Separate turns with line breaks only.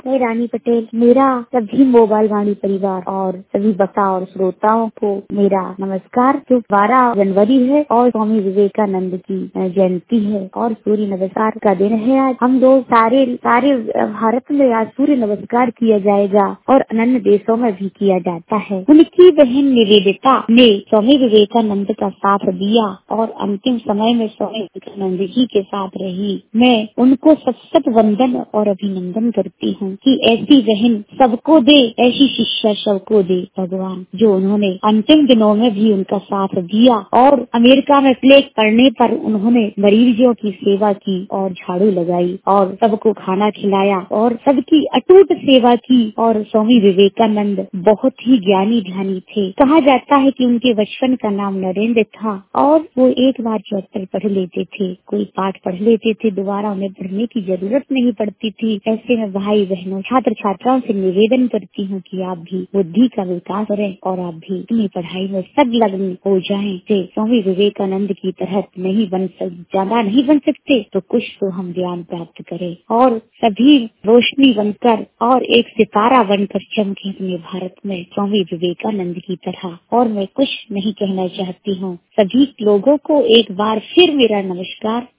मैं रानी पटेल। मेरा सभी मोबाइल वाणी परिवार और सभी वक्ता और श्रोताओं को मेरा नमस्कार। जो 12 जनवरी है और स्वामी विवेकानंद की जयंती है और सूर्य नमस्कार का दिन है। आज हम लोग सारे भारत में आज सूर्य नमस्कार किया जाएगा और अन्य देशों में भी किया जाता है। उनकी बहन निवेदिता ने स्वामी विवेकानंद का साथ दिया और अंतिम समय में स्वामी विवेकानंद जी के साथ रही। मैं उनको सत वंदन और अभिनंदन करती हूँ कि ऐसी बहन सबको दे, ऐसी शिक्षा सबको दे भगवान, जो उन्होंने अंतिम दिनों में भी उनका साथ दिया और अमेरिका में प्लेग पड़ने पर उन्होंने मरीजों की सेवा की और झाड़ू लगाई और सबको खाना खिलाया और सबकी अटूट सेवा की। और स्वामी विवेकानंद बहुत ही ज्ञानी ध्यानी थे। कहा जाता है कि उनके बचपन का नाम नरेंद्र था और वो एक बार चौहत्तर पढ़ लेते थे, कोई पाठ पढ़ लेते थे, दोबारा उन्हें पढ़ने की जरूरत नहीं पड़ती थी। ऐसे में भाई बहनों, छात्र छात्राओं से निवेदन करती हूँ कि आप भी बुद्धि का विकास करें और आप भी अपनी पढ़ाई में संलग्न हो जाएं। स्वामी विवेकानंद की तरह नहीं ज्यादा नहीं बन सकते तो कुछ तो हम ज्ञान प्राप्त करें और सभी रोशनी बनकर और एक सितारा बनकर चमके अपने भारत में स्वामी विवेकानंद की तरह। और मैं कुछ नहीं कहना चाहती हूँ। सभी लोगों को एक बार फिर मेरा नमस्कार